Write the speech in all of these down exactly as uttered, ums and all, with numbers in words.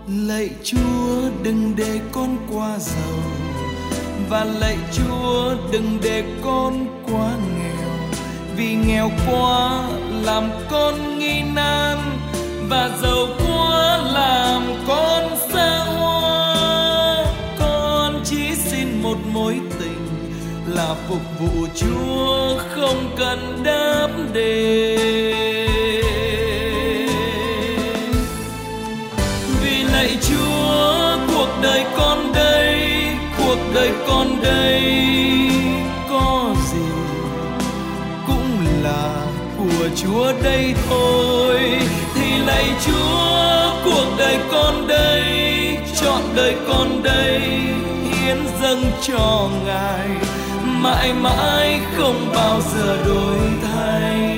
Lạy Chúa đừng để con quá giàu, và lạy Chúa đừng để con quá nghèo, vì nghèo quá làm con nghi nan, và giàu quá làm con xa hoa. Con chỉ xin một mối tình là phục vụ Chúa, không cần đáp đề. Vì lạy Chúa cuộc đời con đây, cuộc đời con đây có gì cũng là của Chúa đây thôi. Thì lạy Chúa cuộc đời con đây, trọn đời con đây hiến dâng cho Ngài, mãi mãi không bao giờ đổi thay.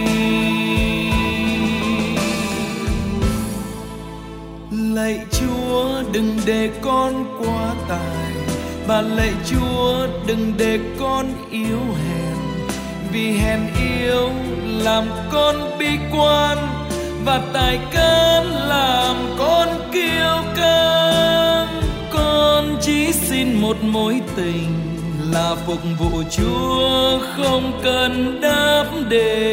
Lạy Chúa đừng để con quá tài, và lạy Chúa đừng để con yếu hèn, vì hèn yếu làm con bi quan, và tài cán làm con kiêu căng. Con chỉ xin một mối tình là phục vụ Chúa, không cần đáp đề.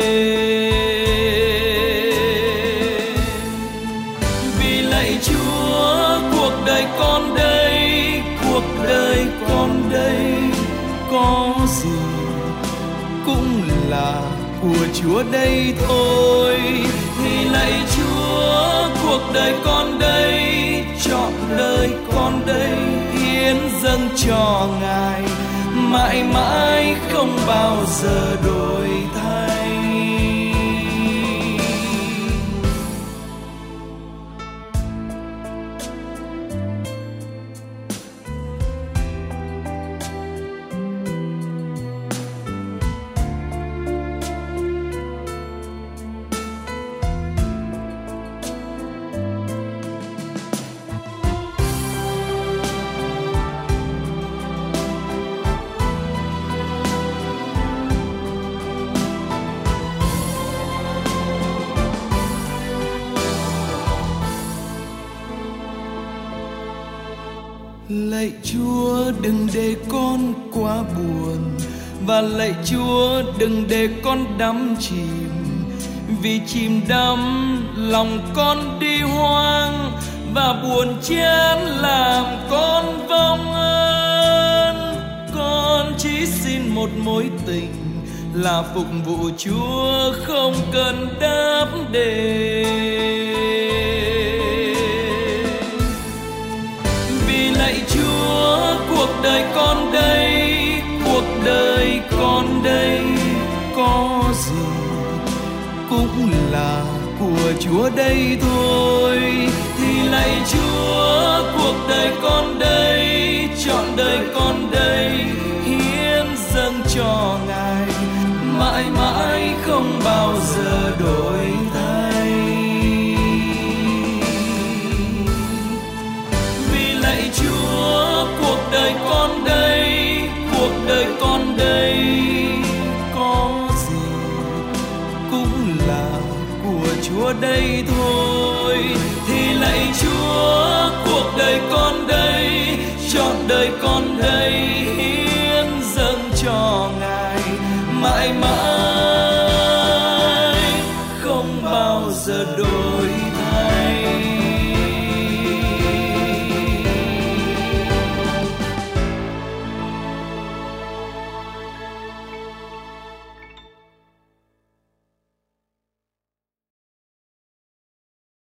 Vì lạy Chúa cuộc đời con đây, cuộc đời con đây có gì cũng là của Chúa đây thôi. Thì lạy Chúa cuộc đời con đây, trọn đời con đây hiến dâng cho Ngài, mãi mãi không bao giờ đổi thay. Lạy Chúa đừng để con quá buồn, và lạy Chúa đừng để con đắm chìm, vì chìm đắm lòng con đi hoang, và buồn chán làm con vong ơn. Con chỉ xin một mối tình là phục vụ Chúa, không cần đáp đề. Lạy Chúa cuộc đời con đây, cuộc đời con đây có gì cũng là của Chúa đây thôi. Thì lạy Chúa cuộc đời con đây, trọn đời con đây hiến dâng cho Ngài, mãi mãi không bao giờ đổi thay. Lạy Chúa cuộc đời con đây, cuộc đời con đây có gì cũng là của Chúa đây thôi. Thì lạy Chúa cuộc đời con đây, trọn đời con đây